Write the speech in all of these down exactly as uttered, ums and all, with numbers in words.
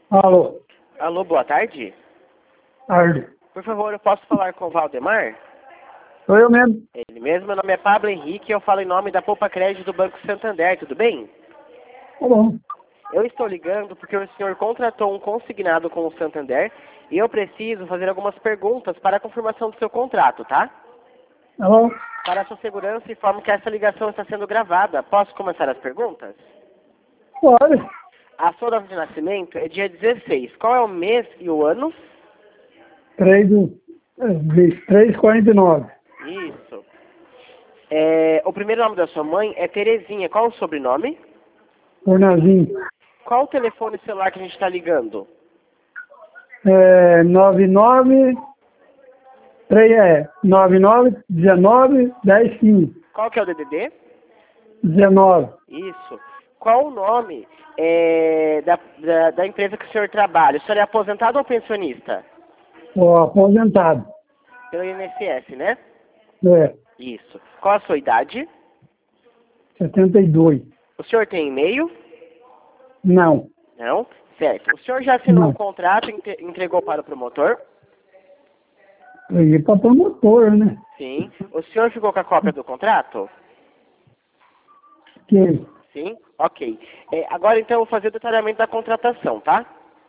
Alô, Alô, boa tarde. tarde. Por favor, eu posso falar com o Valdemar? Sou eu mesmo. Ele mesmo, meu nome é Pablo Henrique e eu falo em nome da Poupa Crédito do Banco Santander, tudo bem? Tá bom. Eu estou ligando porque o senhor contratou um consignado com o Santander e eu preciso fazer algumas perguntas para a confirmação do seu contrato, tá? Tá bom. Para a sua segurança, informo que essa ligação está sendo gravada. Posso começar as perguntas? Pode. A sua data de nascimento é dia dezesseis. Qual é o mês e o ano? três do... três quarenta e nove. Isso. É, o primeiro nome da sua mãe é Terezinha. Qual o sobrenome? Fornazinho. Qual o telefone celular que a gente está ligando? É, nove nove... três, é, nove nove, dezenove, dez, quinze. Qual que é o D D D? dezenove. Isso. Qual o nome é, da, da, da empresa que o senhor trabalha? O senhor é aposentado ou pensionista? Ó, aposentado. Pelo I N S S, né? É, Isso. Qual a sua idade? setenta e dois. O senhor tem e-mail? Não. Não? Certo. O senhor já assinou Não. um contrato e entre- entregou para o promotor? Eu ia para promotor, né? Sim. O senhor ficou com a cópia do contrato? Que... Sim? Ok. É, agora então eu vou fazer o detalhamento da contratação, tá?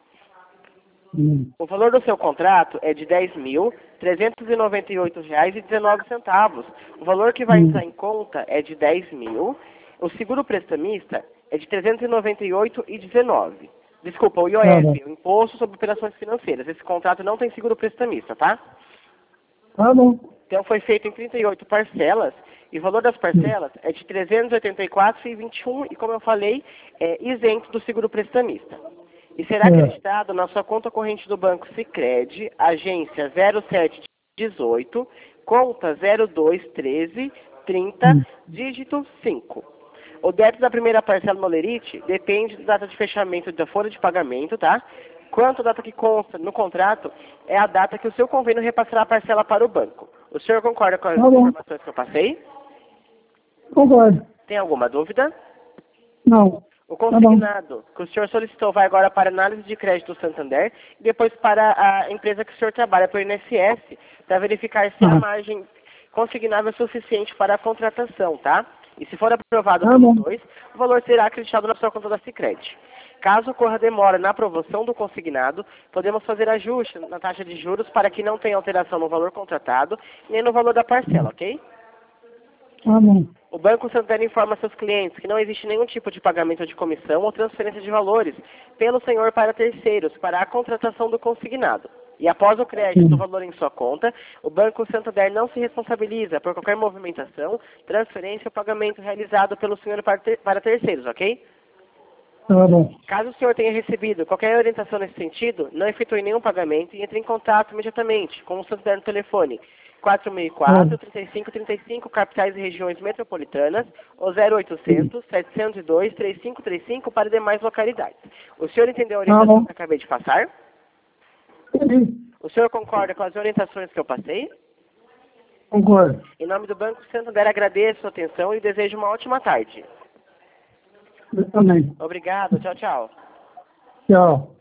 Hum. O valor do seu contrato é de dez mil trezentos e noventa e oito reais e dezenove centavos. O valor que vai Hum. entrar em conta é de dez mil. O seguro prestamista é de trezentos e noventa e oito reais e dezenove. Desculpa, o I O Tá bom. F, o Imposto sobre Operações Financeiras. Esse contrato não tem seguro prestamista, tá? Tá bom. Então foi feito em trinta e oito parcelas e o valor das parcelas é de trezentos e oitenta e quatro reais e vinte e um centavos e, como eu falei, é isento do seguro prestamista. E será É. acreditado na sua conta corrente do Banco Sicredi, agência zero sete dezoito, conta zero dois treze trinta, Hum. dígito cinco. O débito da primeira parcela no Lerite depende da data de fechamento da folha de pagamento, tá? Quanto a data que consta no contrato é a data que o seu convênio repassará a parcela para o banco. O senhor concorda com as Tá bom. informações que eu passei? Concordo. Tem alguma dúvida? Não. O Tá bom. consignado que o senhor solicitou vai agora para análise de crédito do Santander e depois para a empresa que o senhor trabalha, para o I N S S, para verificar se a Ah. margem consignável é suficiente para a contratação, tá? E se for aprovado Tá pelos bom. dois, o valor será acreditado na sua conta da Sicredi. Caso ocorra demora na aprovação do consignado, podemos fazer ajuste na taxa de juros para que não tenha alteração no valor contratado nem no valor da parcela, ok? Tá bom. O Banco Santander informa seus clientes que não existe nenhum tipo de pagamento de comissão ou transferência de valores pelo senhor para terceiros para a contratação do consignado. E após o crédito do Sim. valor em sua conta, o Banco Santander não se responsabiliza por qualquer movimentação, transferência ou pagamento realizado pelo senhor para, ter para terceiros, ok? Tá bom. Caso o senhor tenha recebido qualquer orientação nesse sentido, não efetue nenhum pagamento e entre em contato imediatamente com o Santander no telefone quatro mil e quatro, trinta e cinco, trinta e cinco, capitais e regiões metropolitanas, ou zero oitocentos, setecentos e dois, trinta e cinco trinta e cinco para demais localidades. O senhor entendeu a Tá orientação bom. que eu acabei de passar? Entendi. O senhor concorda com as orientações que eu passei? Concordo. Em nome do Banco Santander, agradeço a sua atenção e desejo uma ótima tarde. Eu também. Obrigado, tchau, tchau. Tchau.